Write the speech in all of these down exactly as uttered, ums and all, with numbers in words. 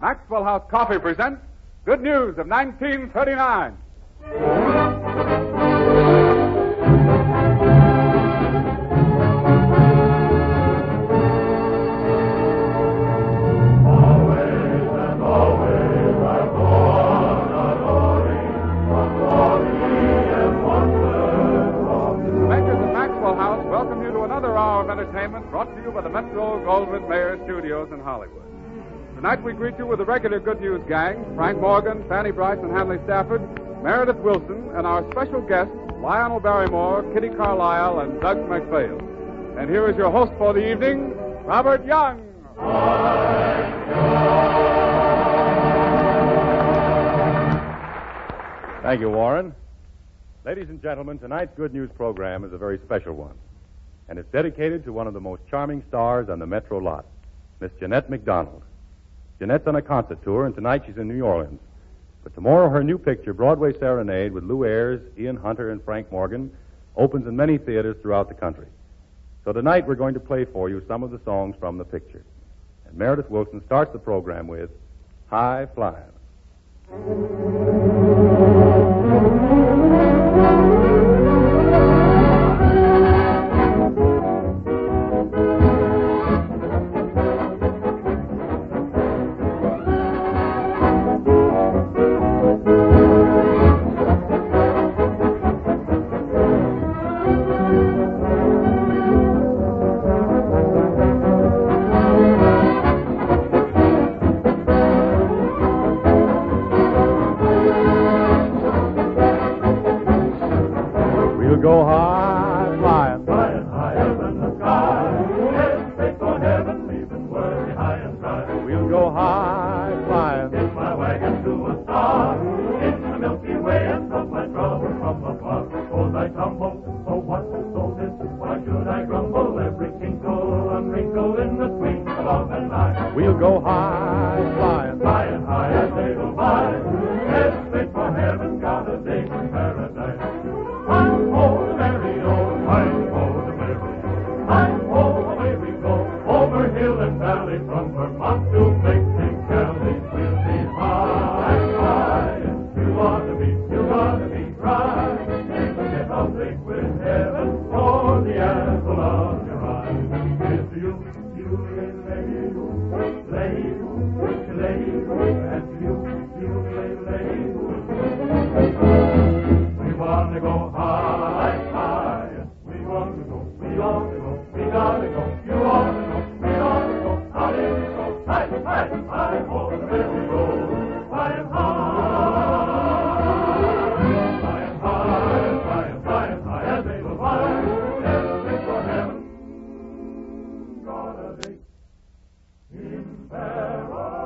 Maxwell House Coffee presents Good News of nineteen thirty-nine. Entertainment brought to you by the Metro Goldwyn Mayer Studios in Hollywood. Tonight we greet you with the regular Good News gang, Frank Morgan, Fanny Bryce, and Hanley Stafford, Meredith Wilson, and our special guests, Lionel Barrymore, Kitty Carlisle, and Doug McPhail. And here is your host for the evening, Robert Young. Thank you, Warren. Ladies and gentlemen, tonight's Good News program is a very special one. And it's dedicated to one of the most charming stars on the Metro lot, Miss Jeanette MacDonald. Jeanette's on a concert tour, and tonight she's in New Orleans. But tomorrow her new picture, Broadway Serenade, with Lou Ayres, Ian Hunter, and Frank Morgan, opens in many theaters throughout the country. So tonight we're going to play for you some of the songs from the picture. And Meredith Wilson starts the program with High Flying. Go high, flying, flying high up in the sky. Heading straight for heaven, leaving worry high and dry. We'll go high, flying in my wagon to a star, in the Milky Way, and from my trouble from afar. Suppose I tumble, so what? So this, why should I grumble? Every tinkle and wrinkle in the twinkle of an eye. We'll go high, flying, flying high as they go by. Heading straight for heaven, got a day in paradise. I'm for the merry-o, I'm for the merry-o, I'm for the way we go, over hill and valley, from Vermont to Mexicali. We'll be high, high, and you ought to be, you ought to be right. Never get a break with heaven for the apple of your eye. It's you, you, lay, lay, lay, and you, you, lay, lay. We want to go high, high. We want to go, we ought to go, we gotta go. You ought to go, we ought to go. How did you go? High, high, high, for the merry go. Flying high, flying high, flying, flying high as they go by. Heading for heaven, got a date in paradise.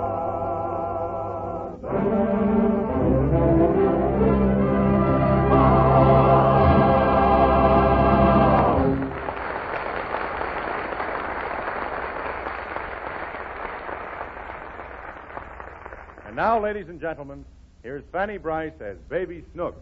And now, ladies and gentlemen, here's Fanny Bryce as Baby Snooks.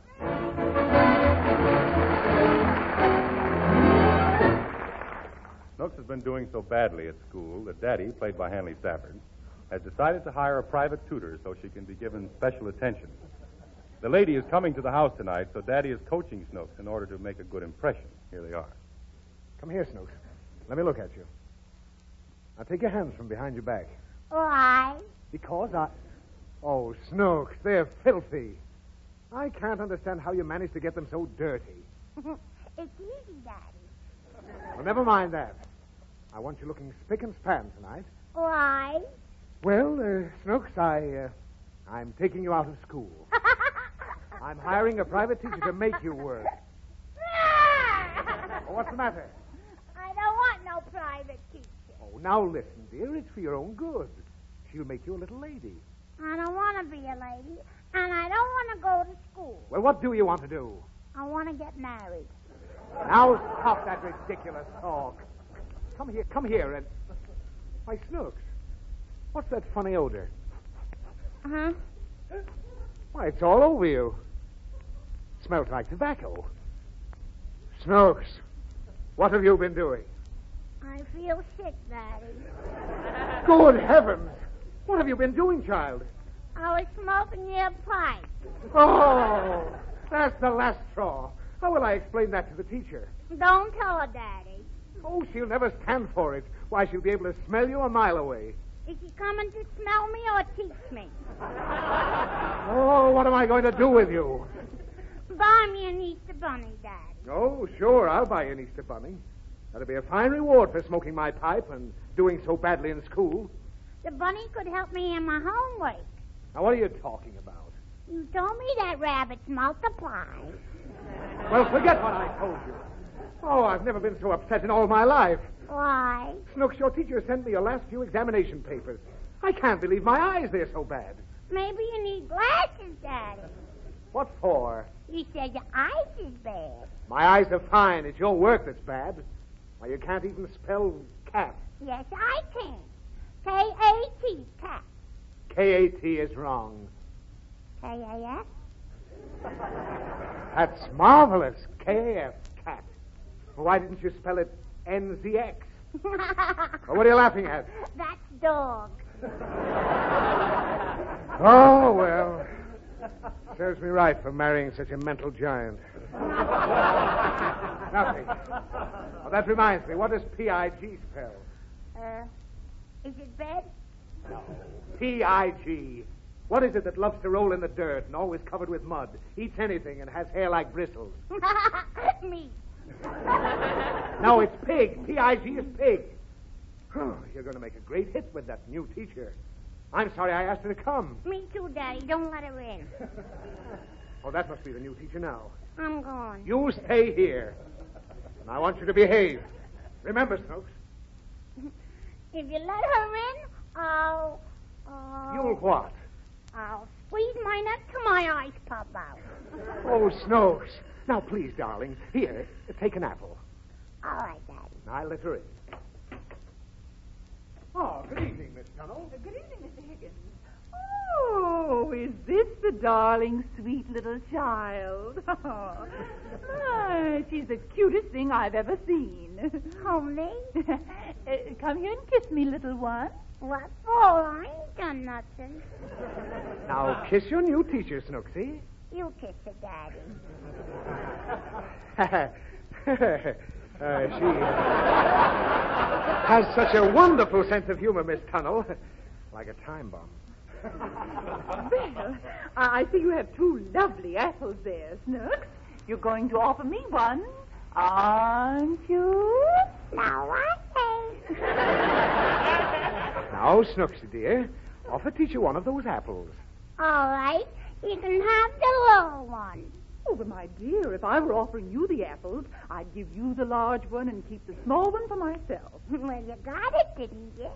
Snooks has been doing so badly at school that Daddy, played by Hanley Stafford, has decided to hire a private tutor so she can be given special attention. The lady is coming to the house tonight, so Daddy is coaching Snooks in order to make a good impression. Here they are. Come here, Snooks. Let me look at you. Now take your hands from behind your back. Why? Because I... Oh, Snooks, they're filthy. I can't understand how you manage to get them so dirty. It's easy, Daddy. Well, never mind that. I want you looking spick and span tonight. Why? Well, uh, Snooks, I, uh, I'm taking you out of school. I'm hiring a private teacher to make you work. Oh, what's the matter? I don't want no private teacher. Oh, now listen, dear. It's for your own good. She'll make you a little lady. I don't want to be a lady, and I don't want to go to school. Well, what do you want to do? I want to get married. Now stop that ridiculous talk. Come here, come here, and... Why, Snooks, what's that funny odor? Uh-huh. Why, it's all over you. Smells like tobacco. Snooks, what have you been doing? I feel sick, Daddy. Good heavens! What have you been doing, child? I was smoking your pipe. Oh, that's the last straw. How will I explain that to the teacher? Don't tell her, Daddy. Oh, she'll never stand for it. Why, she'll be able to smell you a mile away. Is she coming to smell me or teach me? Oh, what am I going to do with you? Buy me an Easter bunny, Daddy. Oh, sure, I'll buy you an Easter bunny. That'll be a fine reward for smoking my pipe and doing so badly in school. The bunny could help me in my homework. Now, what are you talking about? You told me that rabbits multiply. Well, forget what I told you. Oh, I've never been so upset in all my life. Why? Snooks, your teacher sent me your last few examination papers. I can't believe my eyes. They're so bad. Maybe you need glasses, Daddy. What for? You said your eyes is bad. My eyes are fine. It's your work that's bad. Why, you can't even spell cat. Yes, I can. K A T, cat. K A T is wrong. K A F? That's marvelous. K A F, cat. Why didn't you spell it N Z X? Well, what are you laughing at? That's dog. Oh, well. Serves me right for marrying such a mental giant. Nothing. Well, that reminds me. What does P I G spell? Uh, is it bed? No. P I G. What is it that loves to roll in the dirt and always covered with mud, eats anything, and has hair like bristles? Me. No, it's pig. P I G is pig. Oh, you're going to make a great hit with that new teacher. I'm sorry I asked her to come. Me too, Daddy. Don't let her in. Oh, that must be the new teacher now. I'm gone. You stay here. And I want you to behave. Remember, Snooks. If you let her in, I'll... Uh, You'll what? I'll squeeze my neck till my eyes pop out. Oh, Snooks. Now, please, darling. Here, take an apple. All right, Daddy. I'll let her in. Oh, good evening, Miss Tunnell. Good evening, Mister Higgins. Oh, is this the darling, sweet little child? Ah, she's the cutest thing I've ever seen. Homely? uh, come here and kiss me, little one. What for? I ain't done nothing. Now, kiss your new teacher, Snooksy. You kiss her, Daddy. uh, she has such a wonderful sense of humor, Miss Tunnell. Like a time bomb. Well, I see you have two lovely apples there, Snooks. You're going to offer me one, aren't you? Now I say. Now, Snooksy, dear, offer teacher one of those apples. All right. You can have the little one. Oh, but my dear, if I were offering you the apples, I'd give you the large one and keep the small one for myself. Well, you got it, didn't you?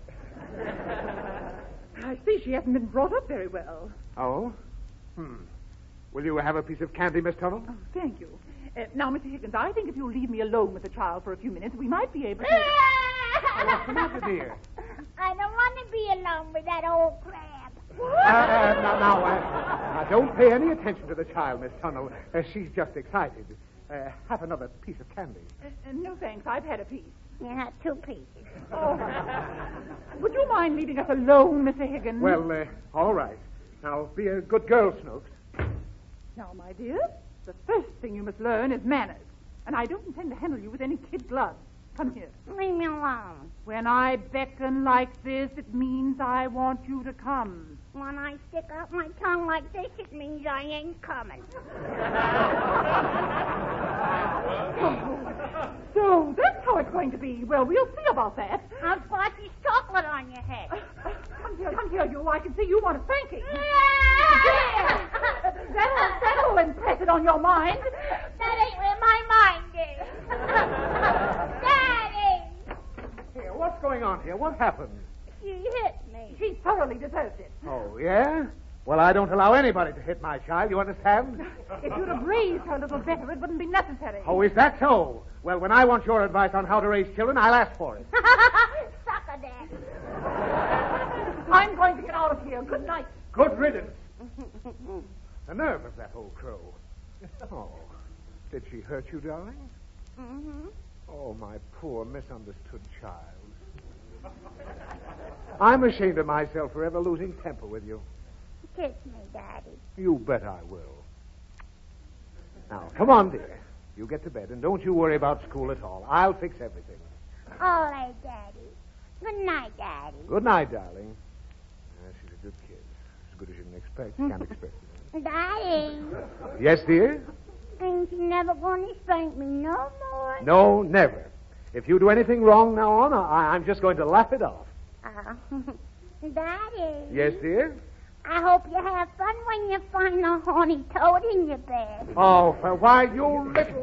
I see she hasn't been brought up very well. Oh? Hmm. Will you have a piece of candy, Miss Tunnell? Oh, thank you. Uh, now, Mister Higgins, I think if you'll leave me alone with the child for a few minutes, we might be able to... Oh, what's the matter, dear? I don't want to be alone with that old crab. Uh, uh, now, now, uh, now, don't pay any attention to the child, Miss Tunnell. Uh, she's just excited. Uh, have another piece of candy. Uh, uh, no, thanks. I've had a piece. You have two pieces. Oh. Would you mind leaving us alone, Mister Higgins? Well, uh, all right. Now, be a good girl, Snooks. Now, my dear, the first thing you must learn is manners. And I don't intend to handle you with any kid gloves. Come here. Leave me alone. When I beckon like this, it means I want you to come. When I stick out my tongue like this, it means I ain't coming. So that's how it's going to be. Well, we'll see about that. I'll splash this chocolate on your head. Come here, come here, you. I can see you want a spanking. Yeah. That'll, that'll impress it on your mind. That ain't where my mind is. Daddy! Here, what's going on here? What happened? She hit me. She thoroughly deserves it. Oh, yeah? Well, I don't allow anybody to hit my child, you understand? If you'd have raised her a little better, it wouldn't be necessary. Oh, is that so? Well, when I want your advice on how to raise children, I'll ask for it. Suck a dick. I'm going to get out of here. Good night. Good riddance. The nerve of that old crow. Oh, did she hurt you, darling? Mm-hmm. Oh, my poor misunderstood child. I'm ashamed of myself for ever losing temper with you. Kiss me, Daddy. You bet I will. Now, come on, dear. You get to bed, and don't you worry about school at all. I'll fix everything. All right, Daddy. Good night, Daddy. Good night, darling. Uh, she's a good kid. As good as you can expect. Can't expect it. Daddy, Yes, dear? ain't you never going to spank me no more? No, never. If you do anything wrong now on, I- I'm just going to laugh it off. Oh. Daddy. Yes, dear? I hope you have fun when you find a horny toad in your bed. Oh, well, why, you little...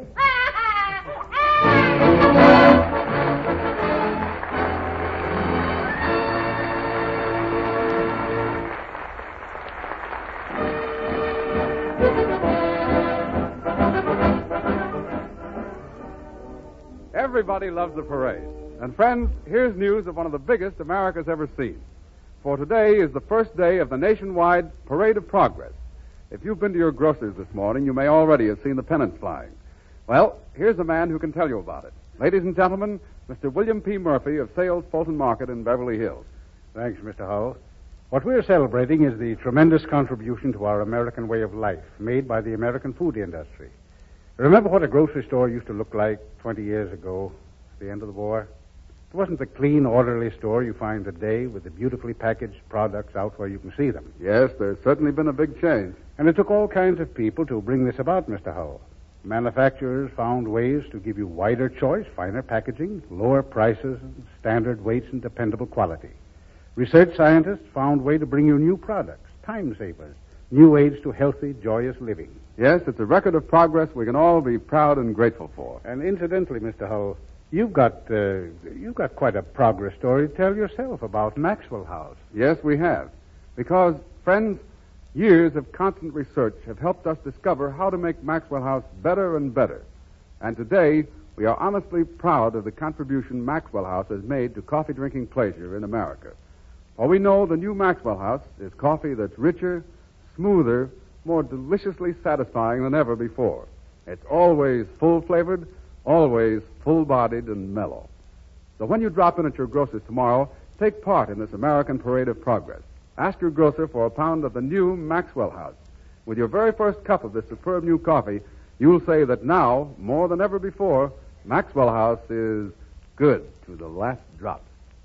Everybody loves the parade. And friends, here's news of one of the biggest America's ever seen. For today is the first day of the nationwide Parade of Progress. If you've been to your grocer's this morning, you may already have seen the pennants flying. Well, here's a man who can tell you about it. Ladies and gentlemen, Mister William P. Murphy of Sales Fulton Market in Beverly Hills. Thanks, Mister Hull. What we're celebrating is the tremendous contribution to our American way of life made by the American food industry. Remember what a grocery store used to look like twenty years ago, at the end of the war? It wasn't the clean, orderly store you find today with the beautifully packaged products out where you can see them. Yes, there's certainly been a big change. And it took all kinds of people to bring this about, Mister Hull. Manufacturers found ways to give you wider choice, finer packaging, lower prices, standard weights, and dependable quality. Research scientists found a way to bring you new products, time savers, new aids to healthy, joyous living. Yes, it's a record of progress we can all be proud and grateful for. And incidentally, Mister Hull, you've got uh, you've got quite a progress story to tell yourself about Maxwell House. Yes, we have. Because, friends, years of constant research have helped us discover how to make Maxwell House better and better. And today, we are honestly proud of the contribution Maxwell House has made to coffee drinking pleasure in America. For we know the new Maxwell House is coffee that's richer, smoother, more deliciously satisfying than ever before. It's always full-flavored, always full-bodied and mellow. So when you drop in at your grocer's tomorrow, take part in this American Parade of Progress. Ask your grocer for a pound of the new Maxwell House. With your very first cup of this superb new coffee, you'll say that now, more than ever before, Maxwell House is good to the last drop.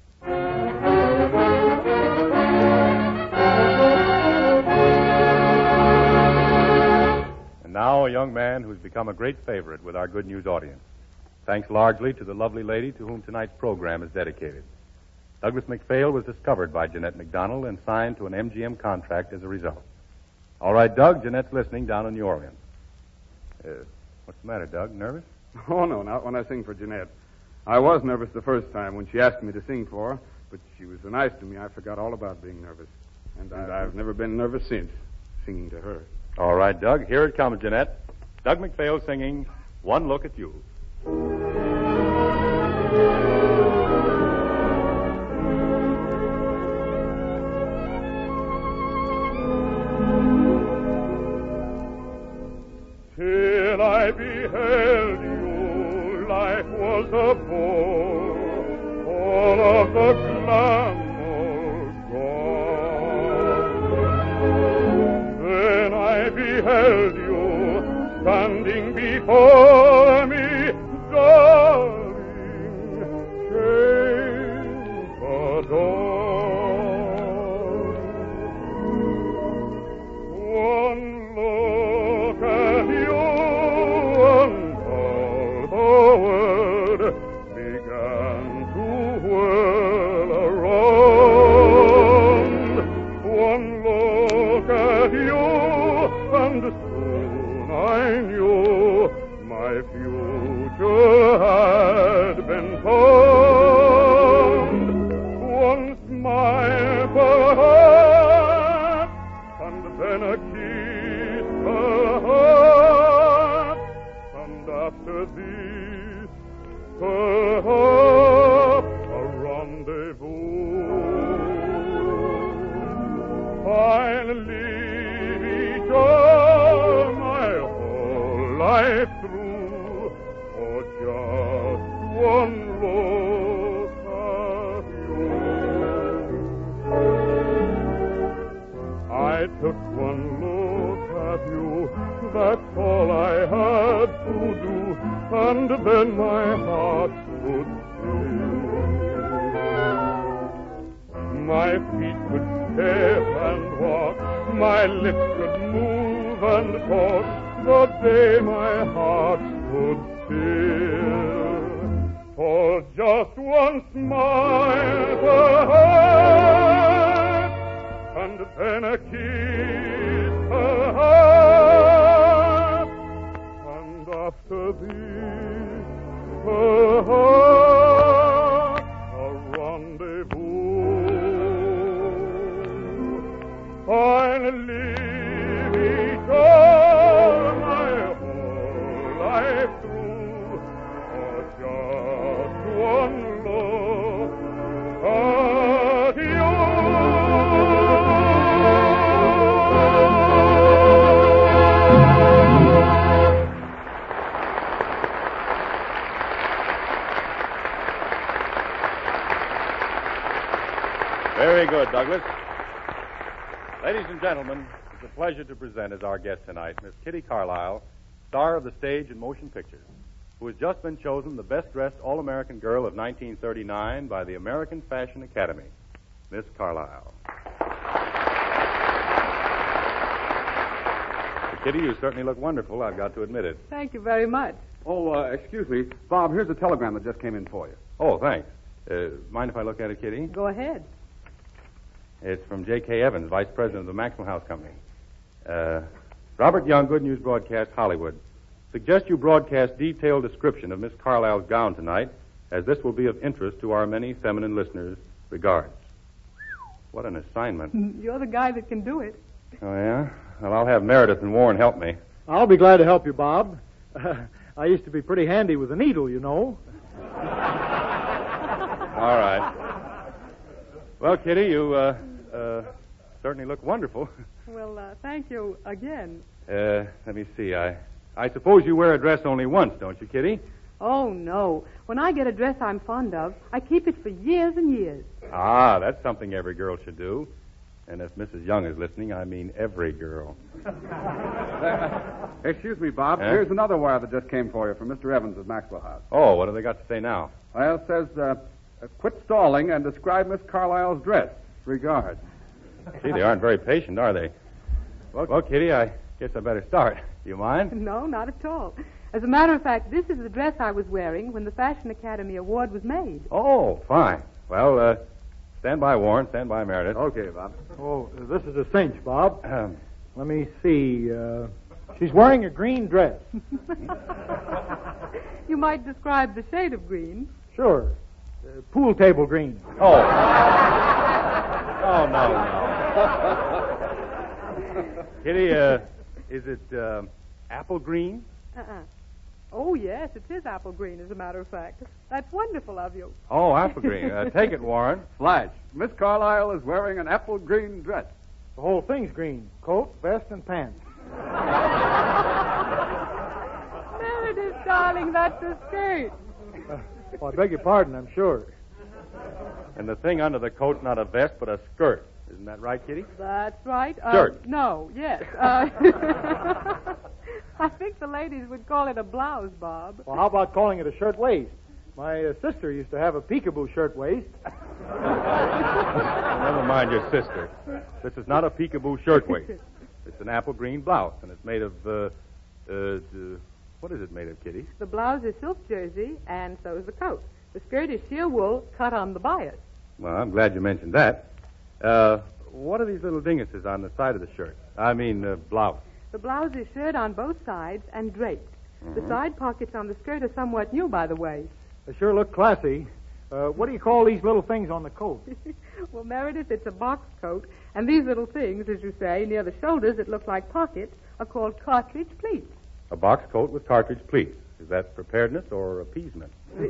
And now a young man who's become a great favorite with our Good News audience, thanks largely to the lovely lady to whom tonight's program is dedicated. Douglas MacPhail was discovered by Jeanette MacDonald and signed to an M G M contract as a result. All right, Doug, Jeanette's listening down in New Orleans. Uh, what's the matter, Doug? Nervous? Oh, no, not when I sing for Jeanette. I was nervous the first time when she asked me to sing for her, but she was so nice to me I forgot all about being nervous. And, and I've never been nervous since, singing to her. All right, Doug, here it comes, Jeanette. Doug MacPhail singing One Look at You. Till I beheld you, life was a bore, all of the glamour gone. Then I beheld you, standing before me, darling, change the dawn. One look at you, and all the world began to whirl around. One look at you, and soon I knew my future had been found. One smile perhaps, and then a kiss perhaps, and after this perhaps a rendezvous. I'll live each hour my whole life through for just one look at you. I took one look at you, that's all I had to do, and then my heart stood still. My feet could step and walk, my lips could move and talk, the day my heart stood still. For just one smile, perhaps, and then a kiss, perhaps, and after this, perhaps, a rendezvous. I'll live each other my whole life through, for just one look at you. Very good, Douglas. Ladies and gentlemen, it's a pleasure to present as our guest tonight Miss Kitty Carlisle, star of the stage and motion pictures, who has just been chosen the best-dressed All-American Girl of nineteen thirty-nine by the American Fashion Academy. Miss Carlisle. Kitty, you certainly look wonderful, I've got to admit it. Thank you very much. Oh, uh, excuse me. Bob, here's a telegram that just came in for you. Oh, thanks. Uh, mind if I look at it, Kitty? Go ahead. It's from J K. Evans, Vice President of the Maxwell House Company. Uh, Robert Young, Good News Broadcast, Hollywood. Suggest you broadcast detailed description of Miss Carlisle's gown tonight, as this will be of interest to our many feminine listeners. Regards. What an assignment. You're the guy that can do it. Oh, yeah? Well, I'll have Meredith and Warren help me. I'll be glad to help you, Bob. Uh, I used to be pretty handy with a needle, you know. All right. Well, Kitty, you uh, uh, certainly look wonderful. Well, uh, thank you again. Uh, let me see. I, I suppose you wear a dress only once, don't you, Kitty? Oh, no. When I get a dress I'm fond of, I keep it for years and years. Ah, that's something every girl should do. And if Missus Young is listening, I mean every girl. Uh, excuse me, Bob. Huh? Here's another wire that just came for you from Mister Evans at Maxwell House. Oh, what have they got to say now? Well, it says, uh, uh, quit stalling and describe Miss Carlisle's dress. Regards. Gee, they aren't very patient, are they? Well, well, Kitty, I guess I better start. Do you mind? No, not at all. As a matter of fact, this is the dress I was wearing when the Fashion Academy Award was made. Oh, fine. Well, uh, stand by, Warren. Stand by, Meredith. Okay, Bob. Oh, this is a cinch, Bob. Um, Let me see. Uh, she's wearing a green dress. You might describe the shade of green. Sure. Uh, pool table green. oh. oh, no, no. Kitty, uh, is it uh, apple green? Uh-uh. Oh, yes, it is apple green, as a matter of fact. That's wonderful of you. Oh, apple green. Uh, take it, Warren. Flash. Miss Carlisle is wearing an apple green dress. The whole thing's green. Coat, vest, and pants. Meredith, darling, that's a skirt. Uh, oh, I beg your pardon, I'm sure. And the thing under the coat's not a vest, but a skirt. Isn't that right, Kitty? That's right. Uh, Shirt. No, yes. Uh, I think the ladies would call it a blouse, Bob. Well, how about calling it a shirt waist? My uh, sister used to have a peekaboo shirt waist. Never mind your sister. This is not a peekaboo shirtwaist. It's an apple green blouse, and it's made of, uh, uh, uh, what is it made of, Kitty? The blouse is silk jersey, and so is the coat. The skirt is sheer wool cut on the bias. Well, I'm glad you mentioned that. Uh, what are these little dinguses on the side of the shirt? I mean, uh, blouse. The blouse is shirred on both sides and draped. Mm-hmm. The side pockets on the skirt are somewhat new, by the way. They sure look classy. Uh, what do you call these little things on the coat? Well, Meredith, it's a box coat, and these little things, as you say, near the shoulders that look like pockets, are called cartridge pleats. A box coat with cartridge pleats. Is that preparedness or appeasement?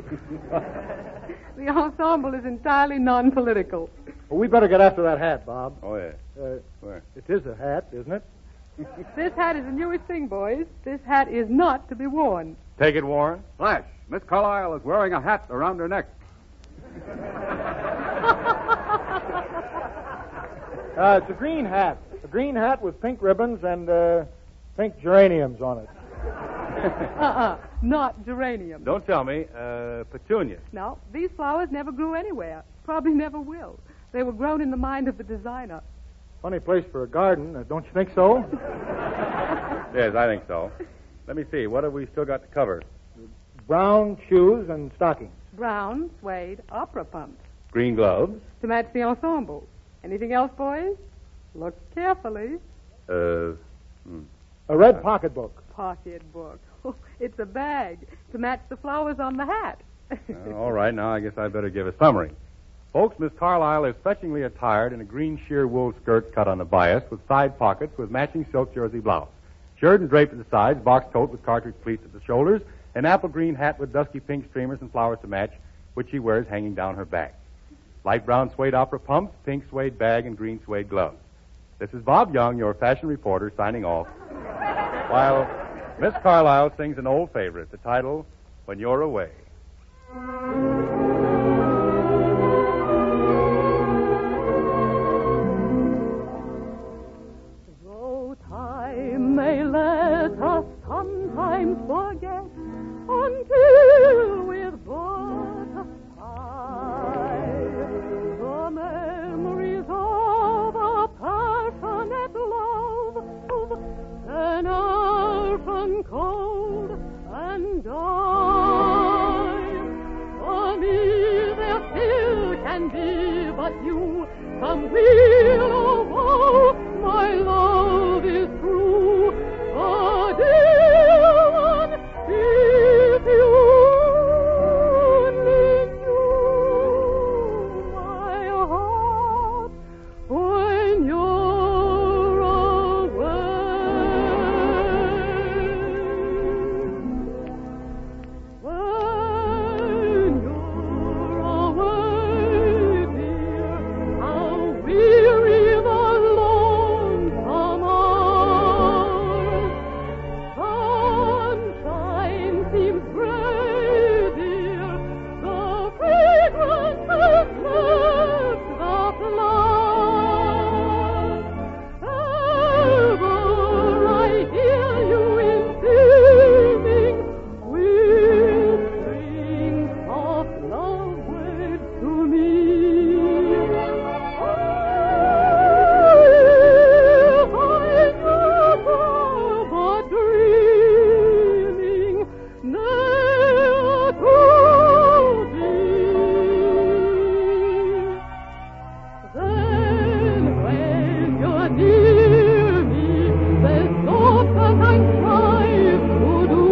The ensemble is entirely non-political. Well, we better get after that hat, Bob. Oh, yeah. Uh, Where? it is a hat, isn't it? This hat is the newest thing, boys. This hat is not to be worn. Take it, Warren. Flash. Miss Carlisle is wearing a hat around her neck. Uh, it's a green hat. A green hat with pink ribbons and uh, pink geraniums on it. Uh-uh. Not geranium. Don't tell me. Uh, petunia. No, these flowers never grew anywhere. Probably never will. They were grown in the mind of the designer. Funny place for a garden, uh, don't you think so? Yes, I think so. Let me see. What have we still got to cover? Brown shoes and stockings. Brown, suede, opera pumps. Green gloves. To match the ensemble. Anything else, boys? Look carefully. Uh, hmm. A red pocketbook. Pocketbook. Oh, it's a bag to match the flowers on the hat. Uh, all right, now I guess I better give a summary. Folks, Miss Carlyle is fetchingly attired in a green sheer wool skirt cut on the bias with side pockets with matching silk jersey blouse. Shirt and draped at the sides, box coat with cartridge pleats at the shoulders, an apple green hat with dusky pink streamers and flowers to match, which she wears hanging down her back. Light brown suede opera pumps, pink suede bag, and green suede gloves. This is Bob Young, your fashion reporter, signing off, while Miss Carlyle sings an old favorite, the title, When You're Away. Though time may let us sometimes forget until with but a sigh the memories of a passionate love an orphan cold and die. For me there still can be but you, some weal or woe, my love is true. Oh, dear one, if you only knew my heart when you're away. When you're away, dear, how weary the lonesome hours. Sunshine seems gray, dear, the fragrance has left the flowers. Ever I hear you in singing, whispering soft love words to me. If I never but dreaming ne'er to be. Then when you're near me, there's naught that I strive to do,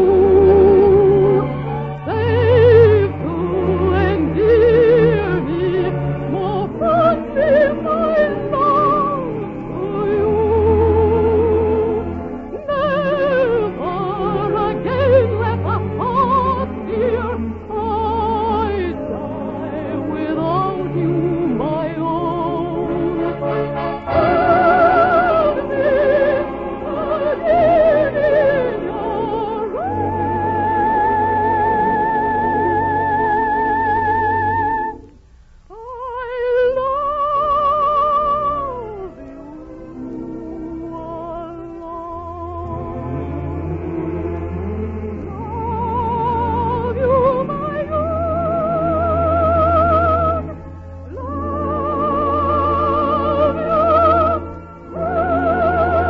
save to endear me more fondly my love to you. Never again let us part, dear. I die without you, my own. Hold me again in your arms. I love you alone. Love you, my own. Love you.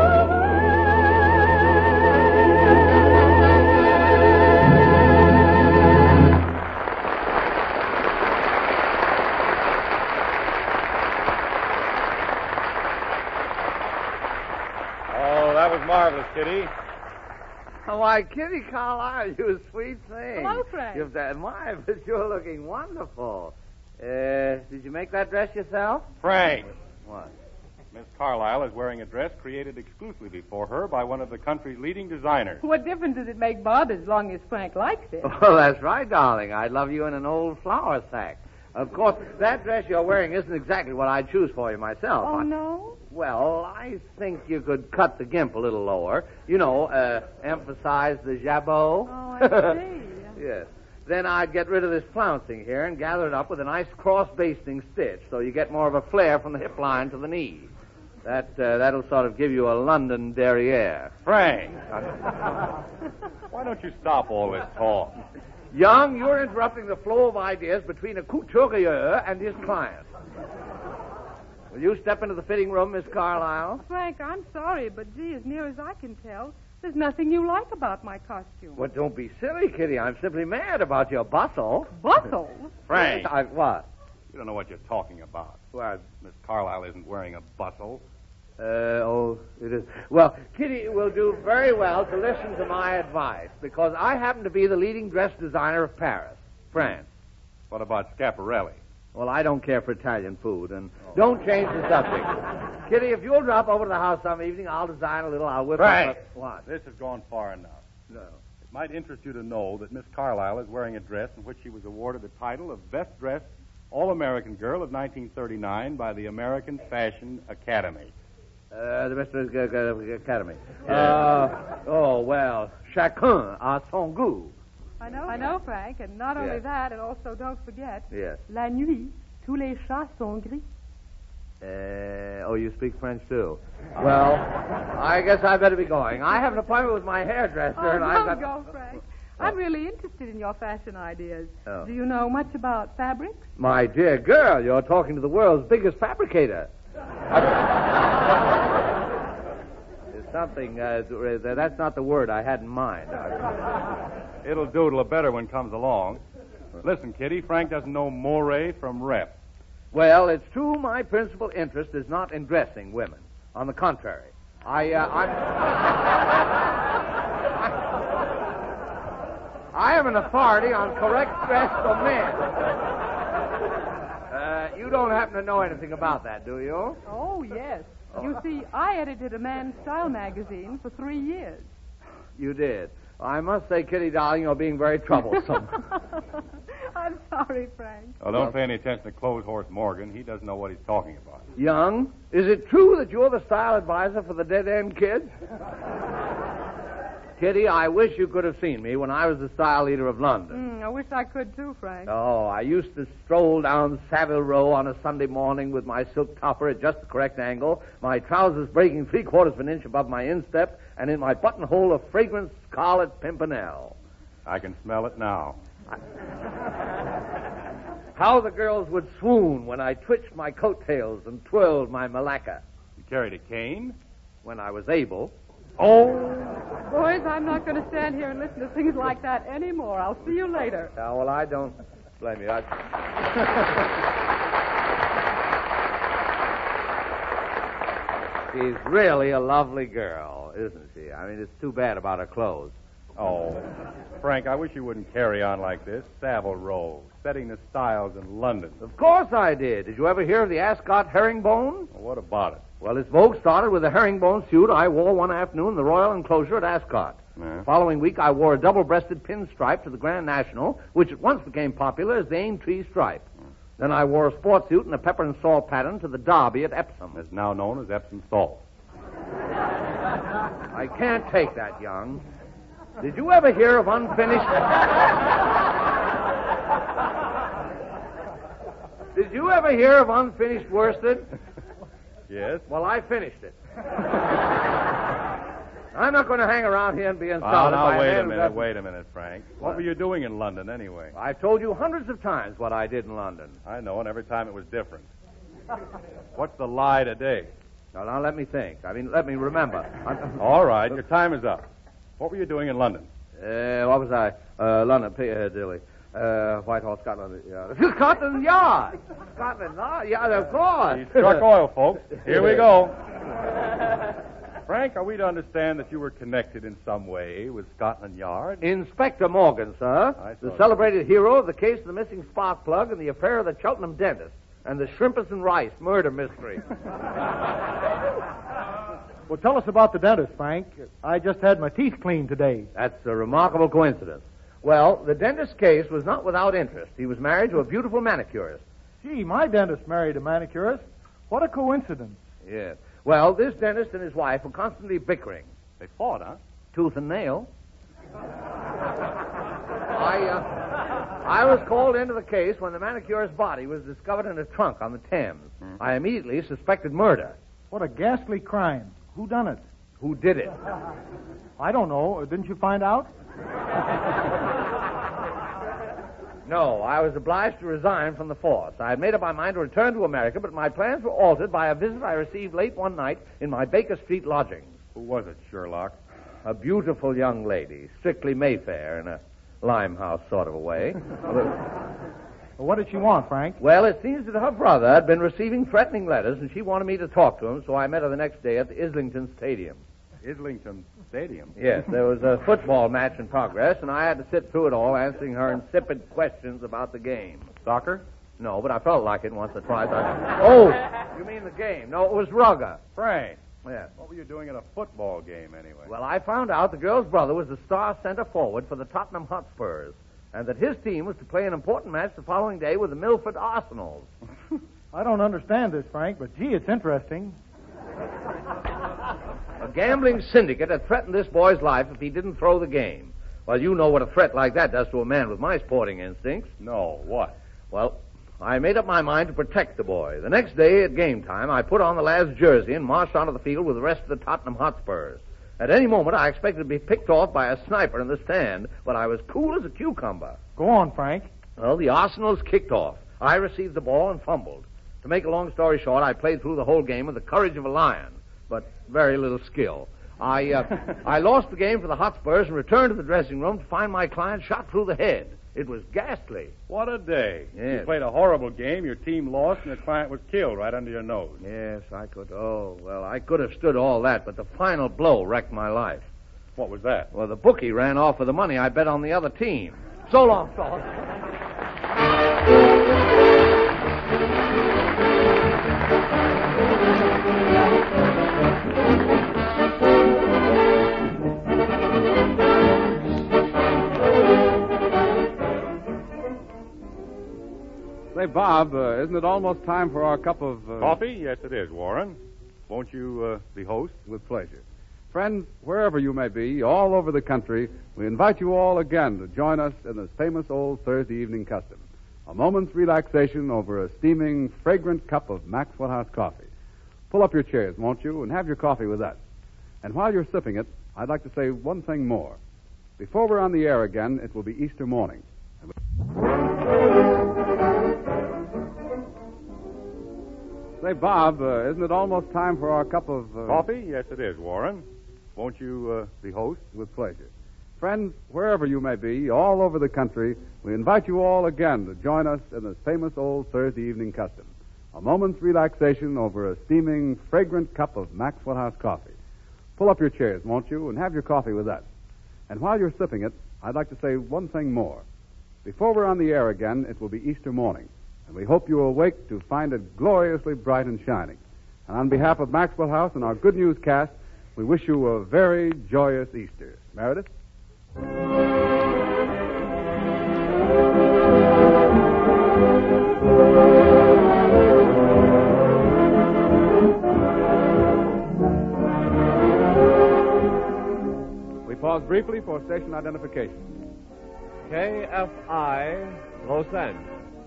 Oh, that was marvelous, Kitty. Oh, why, Kitty Carlisle, you sweet thing. Hello, Frank. You've done, my, but you're looking wonderful. Uh, did you make that dress yourself? Frank. What? Miss Carlyle is wearing a dress created exclusively for her by one of the country's leading designers. What difference does it make, Bob, as long as Frank likes it? Well, that's right, darling. I'd love you in an old flour sack. Of course, that dress you're wearing isn't exactly what I'd choose for you myself. Oh, I- no? Well, I think you could cut the gimp a little lower. You know, uh, emphasize the jabot. Oh, I see. Yes. Then I'd get rid of this flouncing here and gather it up with a nice cross-basting stitch so you get more of a flare from the hip line to the knee. That, uh, that'll sort of give you a London derriere. Frank! Why don't you stop all this talk? Young, you're interrupting the flow of ideas between a couturier and his client. Will you step into the fitting room, Miss Carlyle? Frank, I'm sorry, but gee, as near as I can tell, there's nothing you like about my costume. Well, don't be silly, Kitty. I'm simply mad about your bustle. Bustle? Frank! I, what? You don't know what you're talking about. What? Miss Carlyle isn't wearing a bustle. Uh, oh, it is. Well, Kitty will do very well to listen to my advice, because I happen to be the leading dress designer of Paris, France. What about Schiaparelli? Well, I don't care for Italian food, and oh. Don't change the subject. Kitty, if you'll drop over to the house some evening, I'll design a little. I'll whip Frank! up a... What? This has gone far enough. No. It might interest you to know that Miss Carlyle is wearing a dress in which she was awarded the title of Best Dressed All-American Girl of nineteen thirty-nine by the American Fashion Academy. Uh, the Mister Academy. Uh, oh, well, chacun a son goût. I know, I know, Frank, and not only Yes. that, and also don't forget, Yes. la nuit, tous les chats sont gris. Uh, oh, you speak French, too. Well, I guess I better be going. I have an appointment with my hairdresser, Oh, and I've don't got... go, Frank. I'm really interested in your fashion ideas. Oh. Do you know much about fabrics? My dear girl, you're talking to the world's biggest fabricator. There's something, uh, that's not the word I had in mind. It'll doodle a better one comes along. Listen, Kitty, Frank doesn't know moire from rep. Well, it's true my principal interest is not in dressing women. On the contrary, I, uh, I'm... I am an authority on correct dress for men. Uh, you don't happen to know anything about that, do you? Oh, yes. You see, I edited a man's style magazine for three years. You did. I must say, Kitty, darling, you're being very troublesome. I'm sorry, Frank. Oh, don't pay any attention to Clothes Horse Morgan. He doesn't know what he's talking about. Young, is it true that you're the style advisor for the Dead End Kids? Kitty, I wish you could have seen me when I was the style leader of London. Mm, I wish I could, too, Frank. Oh, I used to stroll down Savile Row on a Sunday morning with my silk topper at just the correct angle, my trousers breaking three-quarters of an inch above my instep, and in my buttonhole a fragrant Scarlet Pimpernel. I can smell it now. How the girls would swoon when I twitched my coattails and twirled my malacca. You carried a cane? When I was able. Oh. Boys, I'm not going to stand here and listen to things like that anymore. I'll see you later. Oh, well, I don't blame you. I... She's really a lovely girl, isn't she? I mean, it's too bad about her clothes. Oh, Frank, I wish you wouldn't carry on like this. Savile Row, setting the styles in London. Of course I did. Did you ever hear of the Ascot herringbone? Well, what about it? Well, its vogue started with a herringbone suit I wore one afternoon in the Royal Enclosure at Ascot. Yeah. The following week, I wore a double-breasted pinstripe to the Grand National, which at once became popular as the Aintree stripe. Then I wore a sports suit and a pepper and salt pattern to the Derby at Epsom. It's now known as Epsom salt. I can't take that, Young. Did you ever hear of unfinished... Did you ever hear of unfinished worsted? Yes? Well, I finished it. I'm not going to hang around here and be insulted Oh, now, by wait man a who minute, doesn't- wait a minute, Frank. What, What? were you doing in London, anyway? I've told you hundreds of times what I did in London. I know, and every time it was different. What's the lie today? Now, now, let me think. I mean, let me remember. I'm- All right, your time is up. What were you doing in London? Uh, what was I? Uh, London, Piccadilly. Uh, Whitehall, Scotland Yard. Scotland Yard! Scotland Yard, yeah, of course. He struck oil, folks. Here we go. Frank, are we to understand that you were connected in some way with Scotland Yard? Inspector Morgan, sir. I The thought- celebrated hero of the case of the missing spark plug and the affair of the Cheltenham dentist and the Shrimpus and Rice murder mystery. Well, tell us about the dentist, Frank. I just had my teeth cleaned today. That's a remarkable coincidence. Well, the dentist's case was not without interest. He was married to a beautiful manicurist. Gee, my dentist married a manicurist. What a coincidence. Yes. Well, this dentist and his wife were constantly bickering. They fought, huh? Tooth and nail. I, uh, I was called into the case when the manicurist's body was discovered in a trunk on the Thames. Hmm. I immediately suspected murder. What a ghastly crime. Who done it? Who did it? I don't know. Didn't you find out? No, I was obliged to resign from the force. I had made up my mind to return to America, but my plans were altered by a visit I received late one night in my Baker Street lodgings. Who was it, Sherlock? A beautiful young lady, strictly Mayfair in a Limehouse sort of a way. Well, what did she want, Frank? Well, it seems that her brother had been receiving threatening letters, and she wanted me to talk to him, so I met her the next day at the Islington Stadium. Islington Stadium? Yes, there was a football match in progress, and I had to sit through it all, answering her insipid questions about the game. Soccer? No, but I felt like it once or twice. I... Oh, you mean the game? No, it was rugger. Frank. Yes. What were you doing at a football game, anyway? Well, I found out the girl's brother was the star center forward for the Tottenham Hotspurs, and that his team was to play an important match the following day with the Milford Arsenals. I don't understand this, Frank, but gee, it's interesting. A gambling syndicate had threatened this boy's life if he didn't throw the game. Well, you know what a threat like that does to a man with my sporting instincts. No, what? Well, I made up my mind to protect the boy. The next day at game time, I put on the lad's jersey and marched onto the field with the rest of the Tottenham Hotspurs. At any moment, I expected to be picked off by a sniper in the stand, but I was cool as a cucumber. Go on, Frank. Well, the Arsenals kicked off. I received the ball and fumbled. To make a long story short, I played through the whole game with the courage of a lion, but very little skill. I uh, I lost the game for the Hotspurs and returned to the dressing room to find my client shot through the head. It was ghastly. What a day. Yes. You played a horrible game, your team lost, and your client was killed right under your nose. Yes, I could. Oh, well, I could have stood all that, but the final blow wrecked my life. What was that? Well, the bookie ran off with the money I bet on the other team. So long, fellas. Say, Bob, uh, isn't it almost time for our cup of... Uh... Coffee? Yes, it is, Warren. Won't you uh, be host? With pleasure. Friends, wherever you may be, all over the country, we invite you all again to join us in this famous old Thursday evening custom. A moment's relaxation over a steaming, fragrant cup of Maxwell House coffee. Pull up your chairs, won't you, and have your coffee with us. And while you're sipping it, I'd like to say one thing more. Before we're on the air again, it will be Easter morning. Say, Bob, uh, isn't it almost time for our cup of... Uh... Coffee? Yes, it is, Warren. Won't you uh, be host? With pleasure. Friends, wherever you may be, all over the country, we invite you all again to join us in this famous old Thursday evening custom. A moment's relaxation over a steaming, fragrant cup of Maxwell House coffee. Pull up your chairs, won't you, and have your coffee with us. And while you're sipping it, I'd like to say one thing more. Before we're on the air again, it will be Easter morning, and we hope you will awake to find it gloriously bright and shining. And on behalf of Maxwell House and our Good News cast, we wish you a very joyous Easter. Meredith? We pause briefly for station identification. K F I, Los Angeles.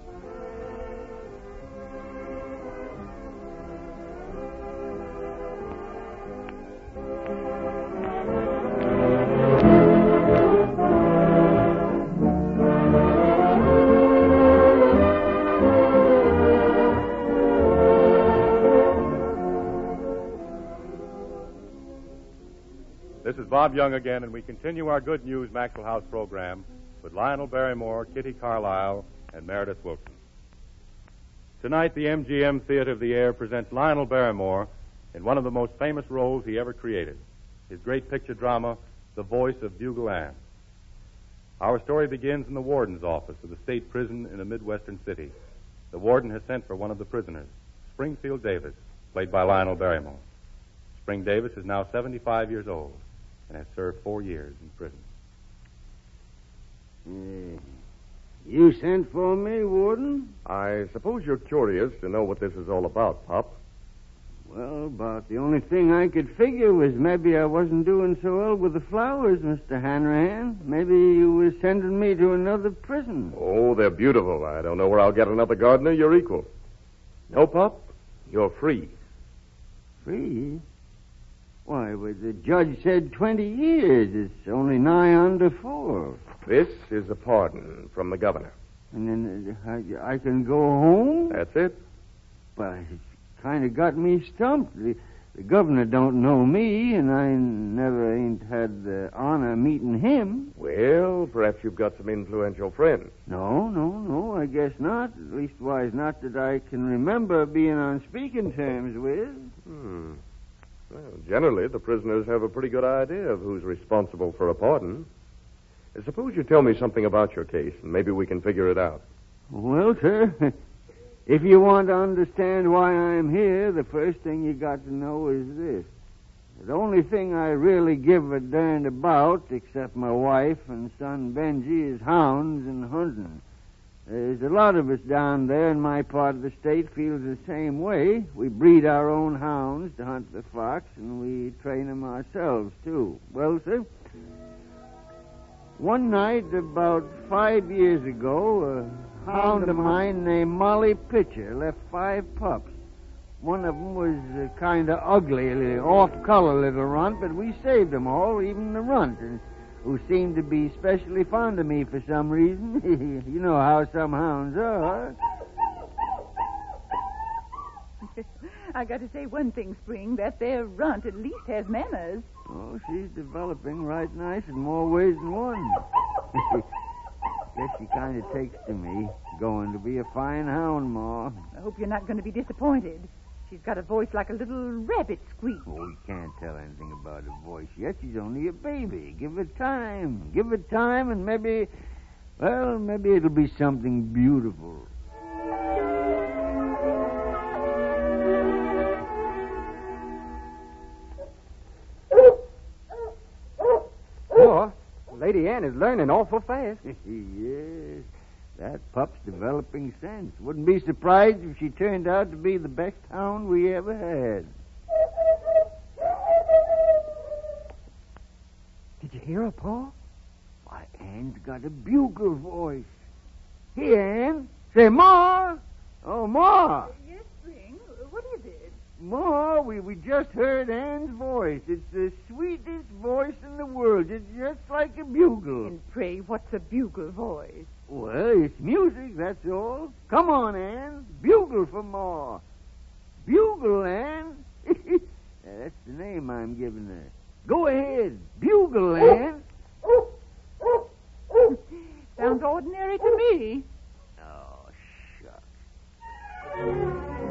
This is Bob Young again, and we continue our Good News Maxwell House program with Lionel Barrymore, Kitty Carlisle, and Meredith Wilson. Tonight, the M G M Theater of the Air presents Lionel Barrymore in one of the most famous roles he ever created, his great picture drama, The Voice of Bugle Ann. Our story begins in the warden's office of the state prison in a Midwestern city. The warden has sent for one of the prisoners, Springfield Davis, played by Lionel Barrymore. Spring Davis is now seventy-five years old and has served four years in prison. Uh, you sent for me, Warden? I suppose you're curious to know what this is all about, Pop. Well, about the only thing I could figure was maybe I wasn't doing so well with the flowers, Mister Hanrahan. Maybe you was sending me to another prison. Oh, they're beautiful. I don't know where I'll get another gardener your equal. No, Pop, you're free. Free? Why, well, the judge said twenty years. It's only nigh under four. This is a pardon from the governor. And then uh, I, I can go home? That's it. But it's kind of got me stumped. The, the governor don't know me, and I never ain't had the honor of meeting him. Well, perhaps you've got some influential friends. No, no, no, I guess not. At leastwise, not that I can remember being on speaking terms with. Hmm. Well, generally, the prisoners have a pretty good idea of who's responsible for a pardon. Suppose you tell me something about your case, and maybe we can figure it out. Well, sir, if you want to understand why I'm here, the first thing you got to know is this. The only thing I really give a darn about, except my wife and son Benji, is hounds and hunting. There's a lot of us down there in my part of the state feels the same way. We breed our own hounds to hunt the fox, and we train them ourselves, too. Well, sir, one night about five years ago, a hound of mine named Molly Pitcher left five pups. One of them was uh, kind of ugly, a off-color little runt, but we saved them all, even the runt, and who seemed to be especially fond of me for some reason. You know how some hounds are. I got to say one thing, Spring. That there runt at least has manners. Oh, she's developing right nice in more ways than one. Guess she kind of takes to me. Going to be a fine hound, Ma. I hope you're not going to be disappointed. She's got a voice like a little rabbit squeak. Oh, we can't tell anything about her voice yet. She's only a baby. Give her time. Give her time, and maybe, well, maybe it'll be something beautiful. Oh, Lady Ann is learning awful fast. Yes. That pup's developing sense. Wouldn't be surprised if she turned out to be the best hound we ever had. Did you hear her, Pa? Why, Ann's got a bugle voice. Here, Ann. Say, Ma. Oh, Ma. Yes, Spring. What is it? Ma, we, we just heard Ann's voice. It's the sweetest voice in the world. It's just like a bugle. And pray, what's a bugle voice? Well, it's music, that's all. Come on, Ann. Bugle for Ma. Bugle, Ann. That's the name I'm giving her. Go ahead. Bugle, Ann. Sounds ordinary to me. Oh, shucks.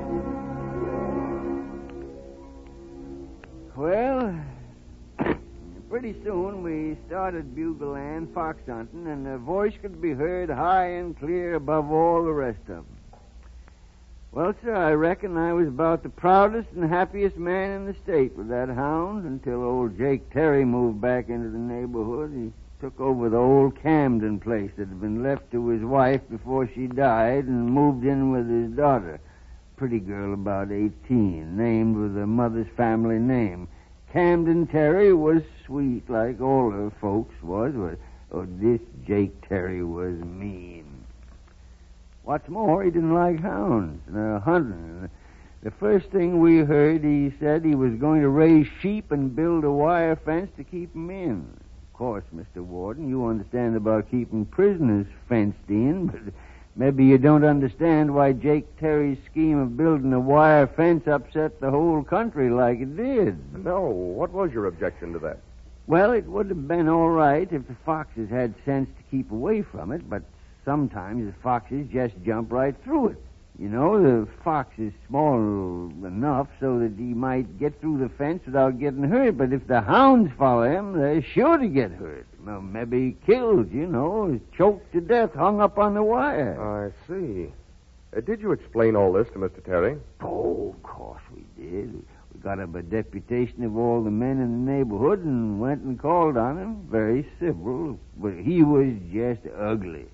Well, pretty soon we started Bugle Ann fox hunting, and her voice could be heard high and clear above all the rest of them. Well, sir, I reckon I was about the proudest and happiest man in the state with that hound until old Jake Terry moved back into the neighborhood. He took over the old Camden place that had been left to his wife before she died and moved in with his daughter. Pretty girl about eighteen, named with her mother's family name. Camden Terry was sweet like all her folks was, but oh, this Jake Terry was mean. What's more, he didn't like hounds, uh, hunting. The first thing we heard, he said he was going to raise sheep and build a wire fence to keep them in. Of course, Mister Warden, you understand about keeping prisoners fenced in, but maybe you don't understand why Jake Terry's scheme of building a wire fence upset the whole country like it did. No, what was your objection to that? Well, it would have been all right if the foxes had sense to keep away from it, but sometimes the foxes just jump right through it. You know, the fox is small enough so that he might get through the fence without getting hurt, but if the hounds follow him, they're sure to get hurt. Well, maybe killed, you know, choked to death, hung up on the wire. I see. Uh, did you explain all this to Mister Terry? Oh, of course we did. We got up a deputation of all the men in the neighborhood and went and called on him. Very civil, but he was just ugly.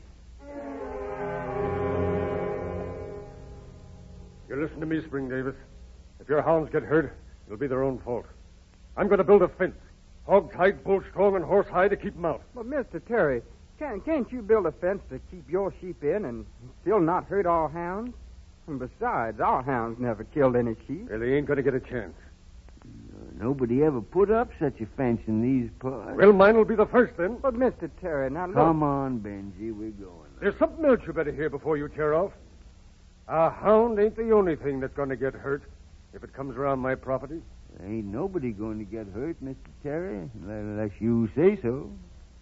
You listen to me, Spring Davis. If your hounds get hurt, it'll be their own fault. I'm going to build a fence. Hog-tied, bull-strong, and horse-high to keep them out. Well, Mister Terry, can, can't you build a fence to keep your sheep in and still not hurt our hounds? And besides, our hounds never killed any sheep. Well, they ain't going to get a chance. Nobody ever put up such a fence in these parts. Well, mine will be the first then. But, Mister Terry, now look. Come on, Benji, we're going. There's something else you better hear before you tear off. A hound ain't the only thing that's going to get hurt if it comes around my property. Ain't nobody going to get hurt, Mister Terry, unless you say so.